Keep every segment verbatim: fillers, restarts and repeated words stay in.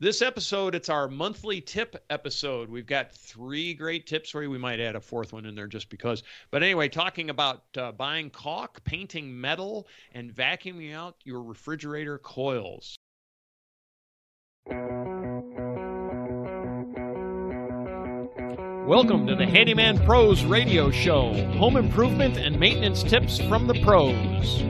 This episode, it's our monthly tip episode. We've got three great tips for you. We might add a fourth one in there just because. But anyway, talking about uh, buying caulk, painting metal, and vacuuming out your refrigerator coils. Welcome to the Handyman Pros Radio Show. Home improvement and maintenance tips from the pros.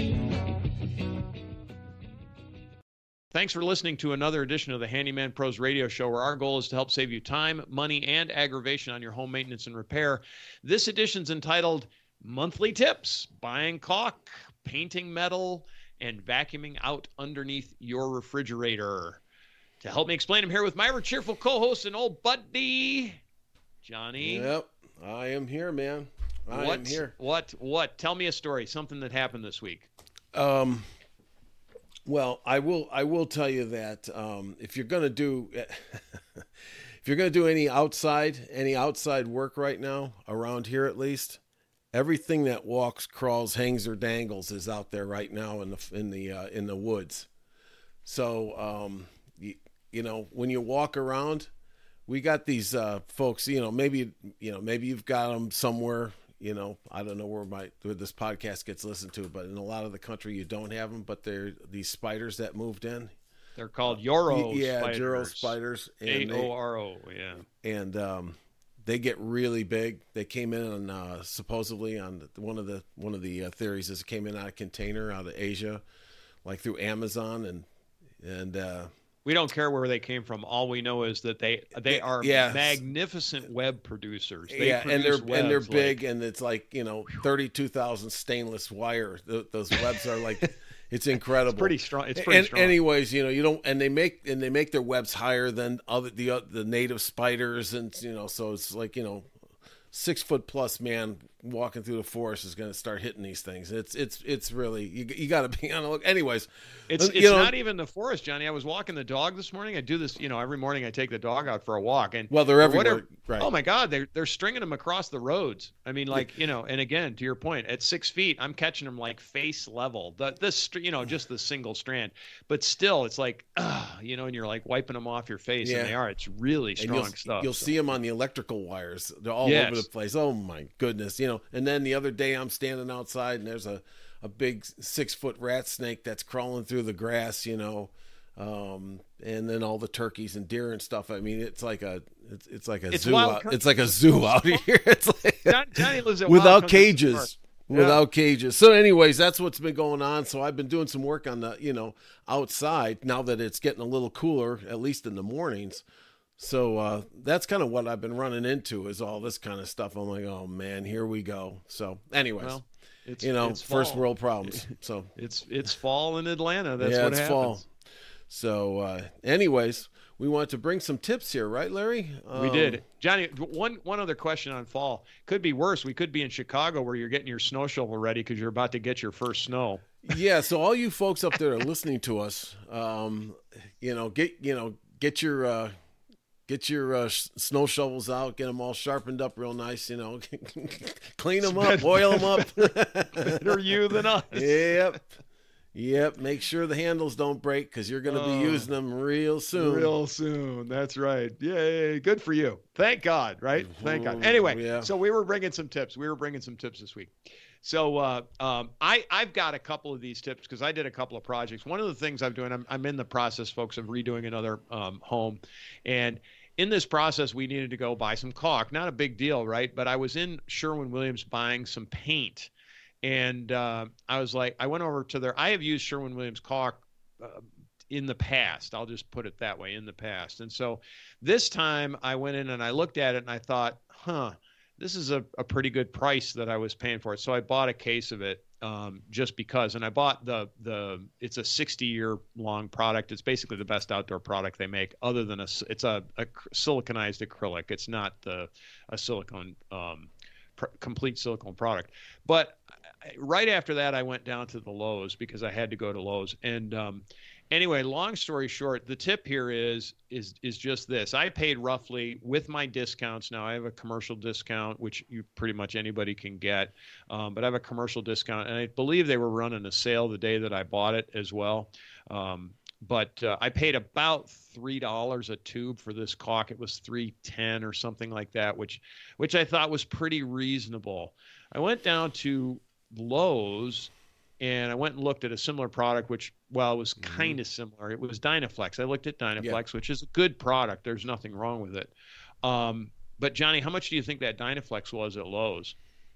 Thanks for listening to another edition of the Handyman Pros Radio Show, where our goal is to help save you time, money, and aggravation on your home maintenance and repair. This edition's entitled Monthly Tips: Buying Caulk, Painting Metal, and Vacuuming Out Underneath Your Refrigerator. To help me explain, I'm here with my ever cheerful co-host and old buddy, Johnny. Yep, I am here, man. I what, am here. What, what? Tell me a story, something that happened this week. Um... Well, I will. I will tell you that um, if you're going to do, if you're going to do any outside, any outside work right now around here, at least, everything that walks, crawls, hangs, or dangles is out there right now in the in the uh, in the woods. So, um, you, you know, when you walk around, we got these uh, folks. You know, maybe you know, maybe you've got them somewhere. You know, I don't know where my where this podcast gets listened to, but in a lot of the country you don't have them. But they're these spiders that moved in. They're called Aoro yeah, spiders. Aoro spiders. A O R O, yeah. And um, they get really big. They came in on uh, supposedly on the, one of the one of the uh, theories is it came in on a container out of Asia, like through Amazon, and and. Uh, We don't care where they came from. All we know is that they they are yes. magnificent web producers. They yeah, and they're and they're big, like, and it's like you know thirty-two thousand stainless wire. Th- those webs are like, it's incredible. It's pretty strong. It's pretty and, strong. Anyways, you know you don't, and they make and they make their webs higher than other the uh, the native spiders, and you know so it's like you know six foot plus man walking through the forest is going to start hitting these things. It's it's it's really you you got to be on the look. Anyways, it's it's know, not even the forest, Johnny. I was walking the dog this morning. I do this, you know, every morning. I take the dog out for a walk, and well, they're everywhere. Whatever, right. Oh my God, they're they're stringing them across the roads. I mean, like you know, and again, to your point, at six feet, I'm catching them like face level. The this you know just the single strand, but still, it's like uh, you know, and you're like wiping them off your face, yeah. and they are. It's really strong you'll, stuff. You'll so. see them on the electrical wires. They're all yes. over the place. Oh my goodness, you know. And then the other day, I'm standing outside, and there's a, a big six foot rat snake that's crawling through the grass, you know, um, and then all the turkeys and deer and stuff. I mean, it's like a it's, it's like a it's zoo. Out, it's like a zoo out here. It's like Johnny, Johnny lives at without cages. Yeah. Without cages. So anyways, that's what's been going on. So I've been doing some work on the, you know, outside now that it's getting a little cooler, at least in the mornings. So uh, that's kind of what I've been running into is all this kind of stuff. I'm like, oh man, here we go. So anyways, well, it's, you know, it's first fall. world problems. So it's it's fall in Atlanta. That's yeah, what it's happens. fall. So uh, anyways, we want to bring some tips here, right, Larry? We Um, did. Johnny, one one other question on fall. Could be worse. We could be in Chicago where you're getting your snow shovel ready because you're about to get your first snow. Yeah, so all you folks up there are listening to us. Um, you know, get you know, get your uh, get your uh, sh- snow shovels out, get them all sharpened up real nice. You know, clean them up, oil them up. Better you than us. Yep. Yep, make sure the handles don't break because you're going to Oh, be using them real soon. Real soon. That's right. Yay. Good for you. Thank God, right? Thank God. Mhm, Anyway, yeah. so we were bringing some tips. We were bringing some tips this week. So uh, um, I, I've got a couple of these tips because I did a couple of projects. One of the things I'm doing, I'm, I'm in the process, folks, of redoing another um, home. And in this process, we needed to go buy some caulk. Not a big deal, right? But I was in Sherwin-Williams buying some paint. And uh, I was like, I went over to their, I have used Sherwin-Williams caulk uh, in the past. I'll just put it that way, in the past. And so this time I went in and I looked at it and I thought, huh, this is a, a pretty good price that I was paying for it. So I bought a case of it um, just because. And I bought the, the it's a sixty year long product. It's basically the best outdoor product they make other than a, it's a, a siliconized acrylic. It's not the, a silicone, um, pr- complete silicone product. But right after that, I went down to the Lowe's because I had to go to Lowe's. And um, anyway, long story short, the tip here is is is just this. I paid roughly, with my discounts, now I have a commercial discount, which you pretty much anybody can get, um, but I have a commercial discount. And I believe they were running a sale the day that I bought it as well. Um, but uh, I paid about three dollars a tube for this caulk. It was three ten or something like that, which which I thought was pretty reasonable. I went down to Lowe's and I went and looked at a similar product, which, well, it was Mm-hmm. kind of similar. It was Dynaflex. I looked at Dynaflex, Yeah. which is a good product. There's nothing wrong with it. Um, but Johnny, how much do you think that Dynaflex was at Lowe's?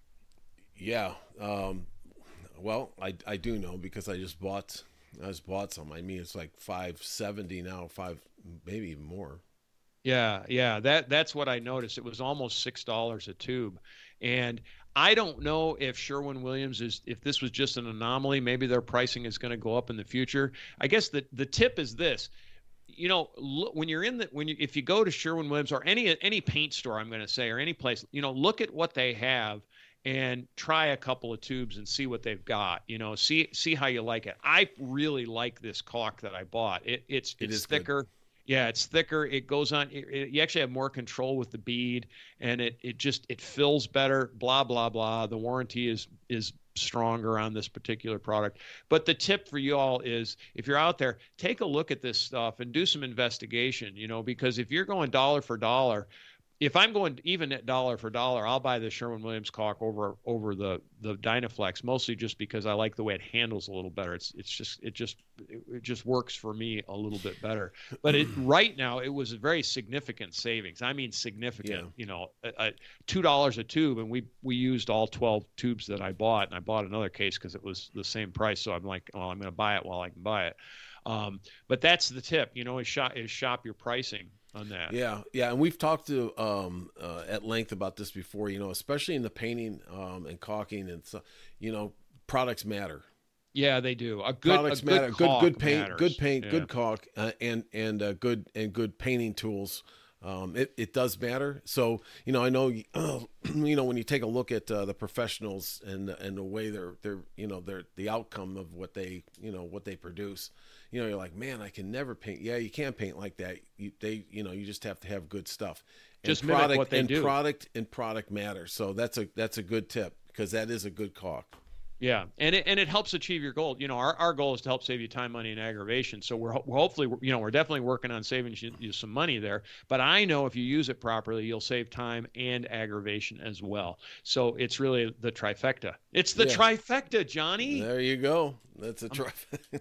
Yeah. Um, well, I, I do know because I just bought I just bought some. I mean, it's like five seventy now, five maybe even more. Yeah, yeah, that that's what I noticed. It was almost six dollars a tube, and I don't know if Sherwin-Williams is if this was just an anomaly. Maybe their pricing is going to go up in the future. I guess the the tip is this. You know, look, when you're in the when you if you go to Sherwin-Williams or any any paint store, I'm going to say, or any place, you know, look at what they have and try a couple of tubes and see what they've got. You know, see see how you like it. I really like this caulk that I bought. It it's It it's is good. thicker. Yeah, it's thicker. It goes on. It, it, you actually have more control with the bead, and it it just it fills better. Blah blah blah. The warranty is is stronger on this particular product. But the tip for you all is, if you're out there, take a look at this stuff and do some investigation. You know, because if you're going dollar for dollar, if I'm going even at dollar for dollar, I'll buy the Sherwin-Williams caulk over over the the Dynaflex, mostly just because I like the way it handles a little better. It's it's just it just it just works for me a little bit better. But it right now it was a very significant savings. I mean significant. Yeah. You know, a, a two dollars a tube, and we we used all twelve tubes that I bought, and I bought another case because it was the same price. So I'm like, well, I'm going to buy it while I can buy it. Um, but that's the tip. You know, is shop is shop your pricing on that. Yeah, yeah, and we've talked to um, uh, at length about this before. You know, especially in the painting um, and caulking, and so, you know, products matter. Yeah, they do. A good Products a good matter. Good caulk good paint, matters. good paint, Yeah. good caulk, uh, and and uh, good and good painting tools. Um, it it does matter. So you know, I know uh, you know when you take a look at uh, the professionals and and the way they're they're you know they're the outcome of what they you know what they produce. You know, you're like, man, I can never paint. Yeah, you can't paint like that. You, they, you know, you just have to have good stuff. And Just mimic product what they and do. product and product matter. So that's a that's a good tip because that is a good caulk. Yeah, and it and it helps achieve your goal. You know, our, our goal is to help save you time, money, and aggravation. So we're, ho- we're hopefully, you know, we're definitely working on saving you, you some money there. But I know if you use it properly, you'll save time and aggravation as well. So it's really the trifecta. It's the Yeah. trifecta, Johnny. There you go. That's a try.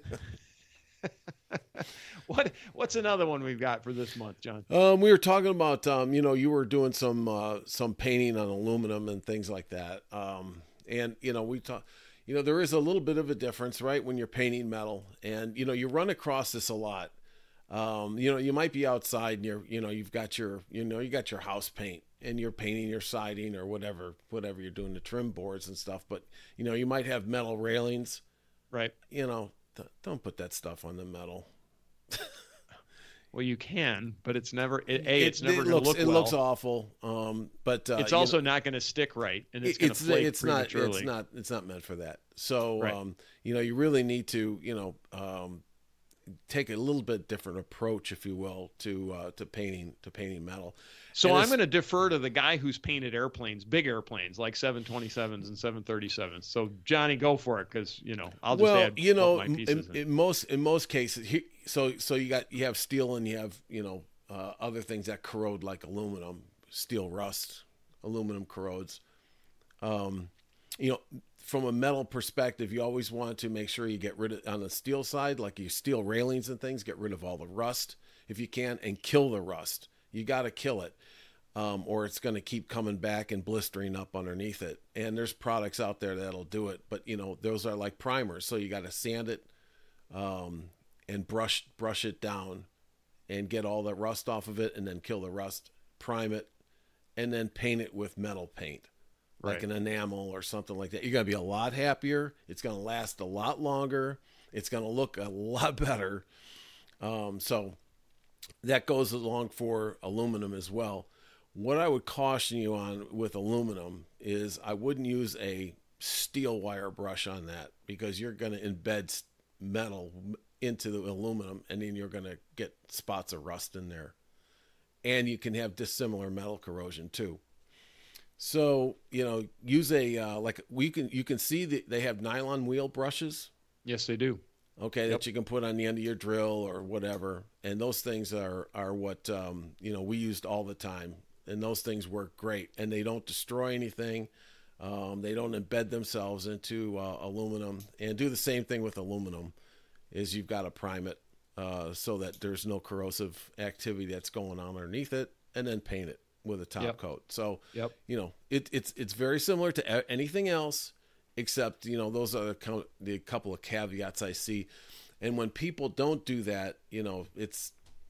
What what's another one we've got for this month, John? Um, we were talking about, um, you know, you were doing some uh, some painting on aluminum and things like that. Um, and you know, we talk, you know, there is a little bit of a difference, right, when you're painting metal, and you know, you run across this a lot. Um, you know, you might be outside and you're, you know, you've got your, you know, you got your house paint and you're painting your siding or whatever, whatever you're doing, the trim boards and stuff. But you know, you might have metal railings. Right. You know, th- don't put that stuff on the metal. Well, you can, but it's never. It, a, it's It- never it going to looks, look it well. looks awful. Um, but uh, It's you also know, not going to stick right, and it's going to it's flake it's not prematurely. it's not it's not meant for that. So Right. um, you know, you really need to you know um, take a little bit different approach, if you will, to uh, to painting to painting metal. So And I'm it's- going to defer to the guy who's painted airplanes, big airplanes like seven twenty-sevens and seven thirty-sevens. So Johnny, go for it, because you know I'll just well, add you know, my in, pieces. in, in. in most in most cases, he, so so you got you have steel and you have you know uh, other things that corrode like aluminum, steel rust, aluminum corrodes. Um, you know, from a metal perspective, you always want to make sure you get rid of on the steel side, like your steel railings and things, get rid of all the rust if you can, and kill the rust. You got to kill it. Um, or it's going to keep coming back and blistering up underneath it. And there's products out there that'll do it, but you know those are like primers, so you got to sand it um, and brush brush it down and get all the rust off of it, and then kill the rust, prime it, and then paint it with metal paint, like Right. an enamel or something like that. You're going to be a lot happier. It's going to last a lot longer. It's going to look a lot better. Um, so that goes along for aluminum as well. What I would caution you on with aluminum is I wouldn't use a steel wire brush on that, because you're going to embed metal into the aluminum, and then you're going to get spots of rust in there. And you can have dissimilar metal corrosion too. So, you know, use a, uh, like we can, you can see that they have nylon wheel brushes. Yes, they do. okay, Yep. that you can put on the end of your drill or whatever. And those things are, are what, um, you know, we used all the time. And those things work great. And they don't destroy anything. Um, they don't embed themselves into uh, aluminum. And do the same thing with aluminum, is you've got to prime it uh, so that there's no corrosive activity that's going on underneath it, and then paint it with a top Yep. coat. So, Yep. you know, it, it's it's very similar to a- anything else, except, you know, those are the, co- the couple of caveats I see. And when people don't do that, you know, it's,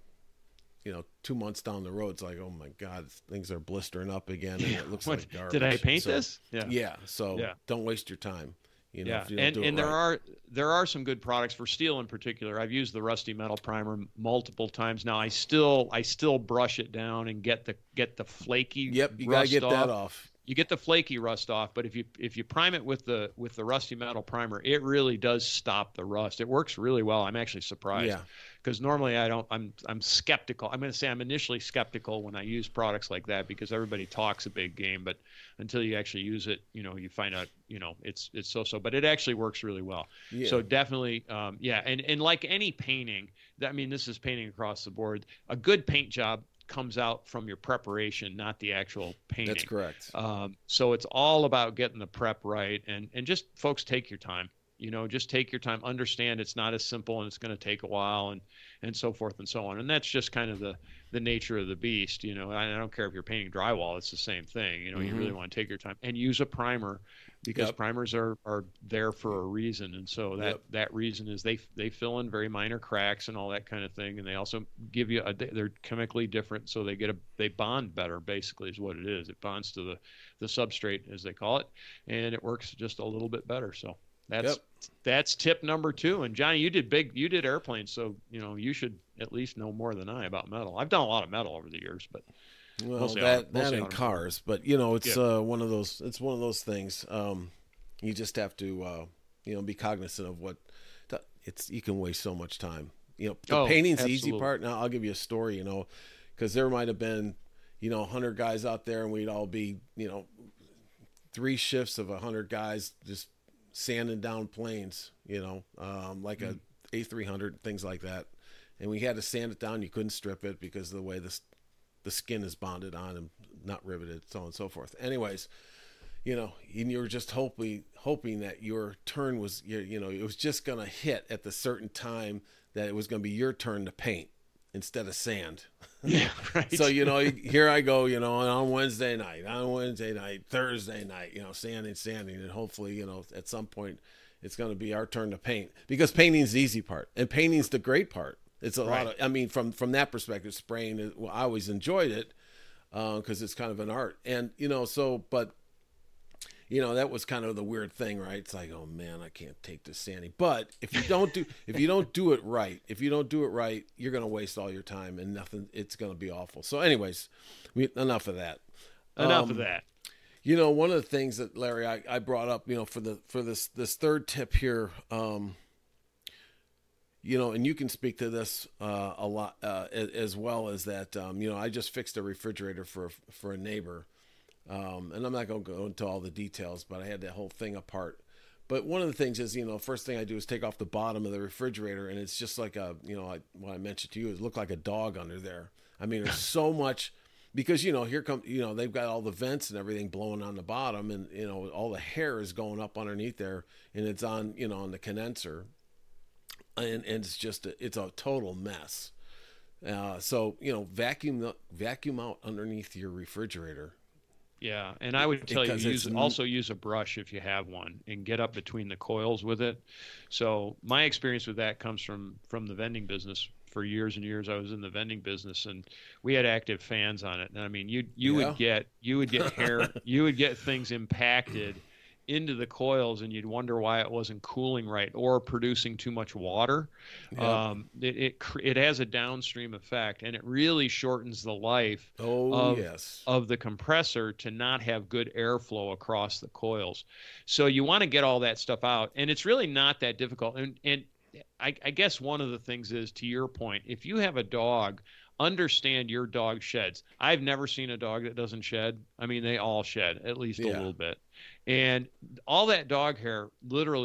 you know, two months down the road, it's like, oh my God, things are blistering up again, and it looks What, like garbage. did I paint So, this? Yeah. Yeah. So Yeah. don't waste your time. You know, Yeah, if you don't and do it and there right. are there are some good products for steel in particular. I've used the Rusty Metal Primer multiple times now. I still I still brush it down and get the get the flaky Yep, you gotta rust get off. that off. You get the flaky rust off, but if you if you prime it with the with the Rusty Metal Primer, it really does stop the rust. It works really well. I'm actually surprised. Yeah. Because normally I don't. I'm I'm skeptical. I'm going to say I'm initially skeptical when I use products like that, because everybody talks a big game, but until you actually use it, you know, you find out, you know, it's it's so-so. But it actually works really well. Yeah. So definitely, um, yeah. And and like any painting, I mean, this is painting across the board. A good paint job comes out from your preparation, not the actual painting. That's correct. Um, so it's all about getting the prep right, and and just folks, take your time. You know, just take your time. Understand it's not as simple, and it's going to take a while, and and so forth and so on. And that's just kind of the the nature of the beast. You know, I, I don't care if you're painting drywall; it's the same thing. You know, Mhm. you really want to take your time and use a primer, because Yep. primers are are there for a reason. And so that Yep. that reason is they they fill in very minor cracks and all that kind of thing. And they also give you a, they're chemically different, so they get a they bond better. Basically, is what it is. It bonds to the the substrate, as they call it, and it works just a little bit better. So. That's Yep. that's tip number two. And Johnny, you did big, you did airplanes, so you know you should at least know more than I about metal. I've done a lot of metal over the years, but Well, mostly that auto- that mostly and automotive. cars, but you know, it's Yeah. uh, one of those. It's one of those things. Um, you just have to, uh, you know, be cognizant of what. It's you can waste so much time. You know, the Oh, painting's the easy absolutely. part. Now I'll give you a story. You know, because there might have been, you know, a hundred guys out there, and we'd all be, you know, three shifts of a hundred guys just sanding down planes, you know, um, like a A three hundred, things like that. And we had to sand it down. You couldn't strip it because of the way this, the skin is bonded on and not riveted, so on and so forth. Anyways, you know, and you were just hoping, hoping that your turn was, you you know, it was just going to hit at the certain time that it was going to be your turn to paint instead of sand. Yeah, right. So, you know, here I go, you know, on Wednesday night, on Wednesday night, Thursday night, you know, sanding, sanding, and hopefully, you know, at some point it's going to be our turn to paint, because painting's the easy part and painting's the great part. It's a Right. lot of, I mean, from, from that perspective, spraying, is- well, I always enjoyed it because it's kind of an art. And, you know, so, but, you know, that was kind of the weird thing, right? It's like, oh man, I can't take this sanding. But if you don't do, if you don't do it right, if you don't do it right, you're going to waste all your time and nothing. It's going to be awful. So, anyways, we, enough of that. Enough Um, of that. You know, one of the things that Larry I, I brought up, you know, for the for this this third tip here, um, you know, and you can speak to this uh, a lot uh, as, as well as that. Um, you know, I just fixed a refrigerator for for a neighbor. Um, and I'm not going to go into all the details, but I had that whole thing apart. But one of the things is, you know, first thing I do is take off the bottom of the refrigerator, and it's just like a, you know, I, what I mentioned to you, it looked like a dog under there. I mean, there's so much, because, you know, here come, you know, they've got all the vents and everything blowing on the bottom, and, you know, all the hair is going up underneath there, and it's on, you know, on the condenser. And, and it's just, a, it's a total mess. Uh, so, you know, vacuum, the, vacuum out underneath your refrigerator. Yeah, and I would tell you, Because use it's- also use a brush if you have one, and get up between the coils with it. So my experience with that comes from from the vending business. For years and years, I was in the vending business, and we had active fans on it. And I mean, you you Yeah. would get you would get hair, you would get things impacted into the coils, and you'd wonder why it wasn't cooling right or producing too much water. Yeah. Um, it, it cr- it has a downstream effect, and it really shortens the life Oh, of, yes. of the compressor to not have good airflow across the coils. So you want to get all that stuff out, and it's really not that difficult. And and I, I guess one of the things is, to your point, if you have a dog, understand your dog sheds. I've never seen a dog that doesn't shed. I mean, they all shed at least a Yeah. little bit. And all that dog hair literally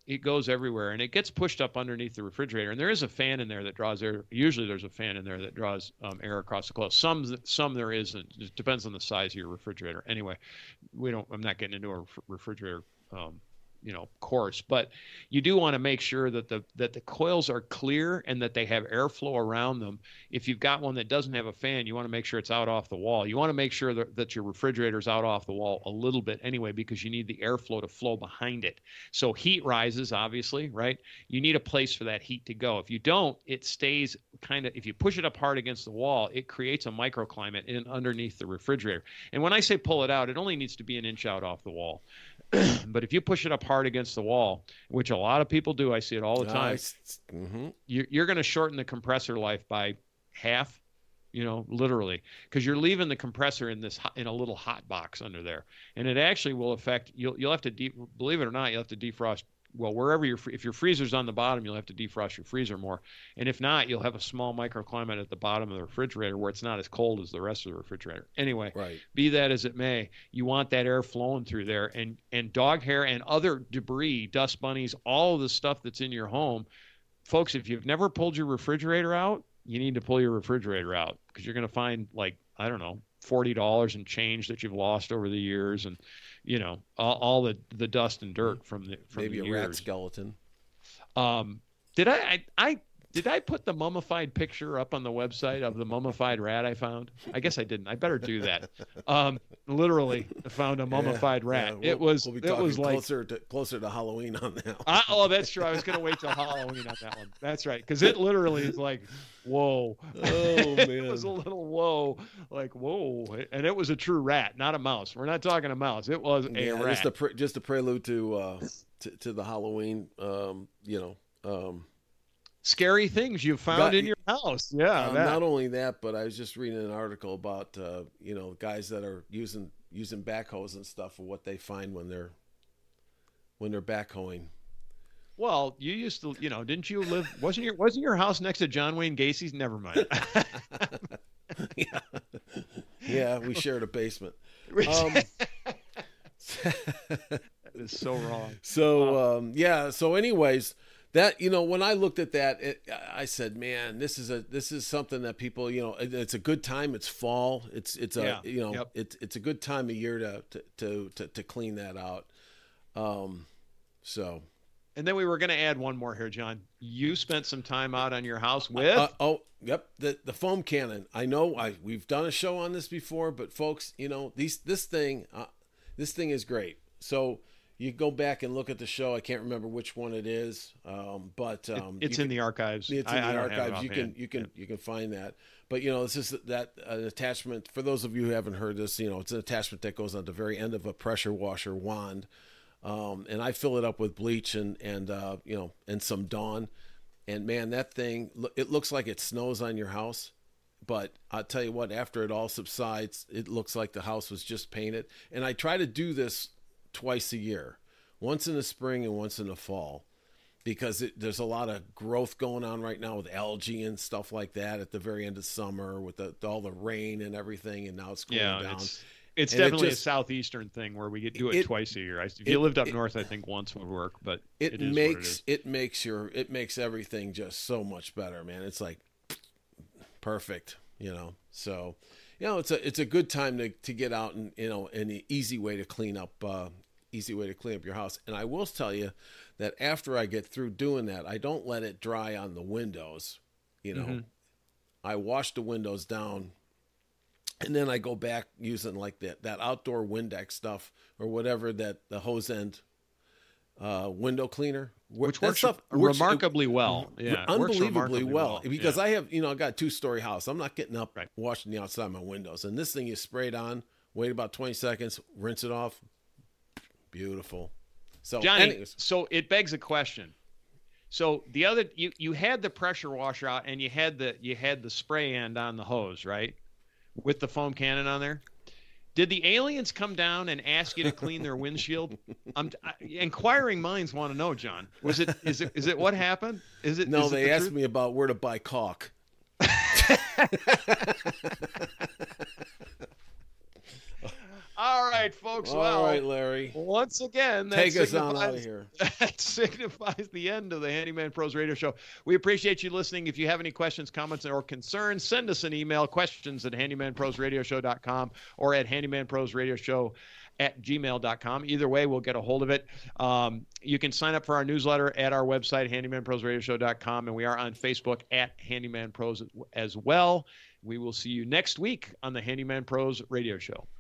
it goes everywhere, and it gets pushed up underneath the refrigerator. And there is a fan in there that draws air. Usually there's a fan in there that draws um, air across the close. Some some there isn't. It depends on the size of your refrigerator. Anyway, we don't. I'm not getting into a refrigerator um, you know, course, but you do want to make sure that the that the coils are clear and that they have airflow around them. If you've got one that doesn't have a fan, you want to make sure it's out off the wall. You want to make sure that, that your refrigerator's out off the wall a little bit anyway, because you need the airflow to flow behind it. So heat rises, obviously, right? You need a place for that heat to go. If you don't, it stays kind of, if you push it up hard against the wall, it creates a microclimate in underneath the refrigerator. And when I say pull it out, it only needs to be an inch out off the wall. But if you push it up hard against the wall, which a lot of people do, I see it all the time, Nice. Mm-hmm. you're, you're going to shorten the compressor life by half, you know, literally, because you're leaving the compressor in this hot, in a little hot box under there, and it actually will affect. You'll you'll have to de- believe it or not, you'll have to defrost. Well, wherever your if your freezer's on the bottom, you'll have to defrost your freezer more, and if not, you'll have a small microclimate at the bottom of the refrigerator where it's not as cold as the rest of the refrigerator. Anyway, Right. be that as it may, you want that air flowing through there, and and dog hair and other debris, dust bunnies, all of the stuff that's in your home, folks. If you've never pulled your refrigerator out, you need to pull your refrigerator out, because you're going to find, like, I don't know, forty dollars and change that you've lost over the years, and you know, all, all the, the dust and dirt from the from Maybe the a years. rat skeleton. Um, did I, I I did I put the mummified picture up on the website of the mummified rat I found? I guess I didn't. I better do that. Um, literally found a mummified Yeah, rat. yeah. We'll, it was we'll be it talking was like closer to closer to Halloween on that one. I, oh, that's true. I was going to wait till Halloween on that one. That's right. Because it literally is like, whoa. Oh, man. It was a little whoa. Like, whoa. And it was a true rat, not a mouse. We're not talking a mouse. It was a Yeah, rat. just a pre- just a prelude to uh to, to the Halloween um you know um Scary things you found Got- in your house. Yeah. um, that. not only that, but I was just reading an article about uh you know guys that are using using backhoes and stuff for what they find when they're when they're backhoeing. Well, you used to, you know, didn't you live, wasn't your, wasn't your house next to John Wayne Gacy's? Never mind. yeah. Yeah, we shared a basement. Um, That is so wrong. So um, yeah. So, anyways, that you know, when I looked at that, it, I said, "Man, this is a this is something that people, you know, it, it's a good time. It's fall. It's it's a Yeah. you know, Yep. it's it's a good time of year to to to to, to clean that out." Um, so. And then we were going to add one more here, John. You spent some time out on your house with. Uh, oh, yep. The the foam cannon. I know. I we've done a show on this before, but folks, you know, these this thing, uh, this thing is great. So you go back and look at the show. I can't remember which one it is, um, but um, it's you in can, the archives. It's in I, the I don't have it archives. You can offhand. you can Yeah. you can find that. But you know, this is that an attachment for those of you who haven't heard this. You know, it's an attachment that goes on the very end of a pressure washer wand. Um, and I fill it up with bleach and, and, uh, you know, and some Dawn, and man, that thing, it looks like it snows on your house, but I'll tell you what, after it all subsides, it looks like the house was just painted. And I try to do this twice a year, once in the spring and once in the fall, because it, there's a lot of growth going on right now with algae and stuff like that at the very end of summer with the, all the rain and everything. And now it's cooling Yeah, down. it's it's And it definitely just- a southeastern thing where we get do it, it- twice a year. I, if it- you lived up it- north, I think once would work, but it, it is makes what it is. it, makes your it makes everything just so much better, man. It's like perfect, you know. So, you know, it's a it's a good time to, to get out and, you know, an easy way to clean up uh, easy way to clean up your house. And I will tell you that after I get through doing that, I don't let it dry on the windows. You know, Mhm. I wash the windows down. And then I go back using like that, that outdoor Windex stuff or whatever, that the hose end uh, window cleaner, Which that works stuff works remarkably well. Yeah, it works unbelievably remarkably well. Because Yeah. I have, you know, I got a two story house. I'm not getting up Right. washing the outside of my windows. And this thing is sprayed on, wait about twenty seconds, rinse it off. Beautiful. So, Johnny, anyways, so it begs a question. So the other you you had the pressure washer out and you had the you had the spray end on the hose, right? With the foam cannon on there. Did the aliens come down and ask you to clean their windshield? I'm I, inquiring minds want to know, John. Was it is it is it what happened? Is it no, is it they the asked truth? me about where to buy caulk. All right, right, folks. All well, right, Larry. Once again, that take us on out of here. That signifies the end of the Handyman Pros Radio Show. We appreciate you listening. If you have any questions, comments, or concerns, send us an email, questions at handyman pros radio show dot com or at handyman pros radio show at gmail dot com. Either way, we'll get a hold of it. Um, you can sign up for our newsletter at our website, handyman pros radio show dot com, and we are on Facebook at Handyman Pros as well. We will see you next week on the Handyman Pros Radio Show.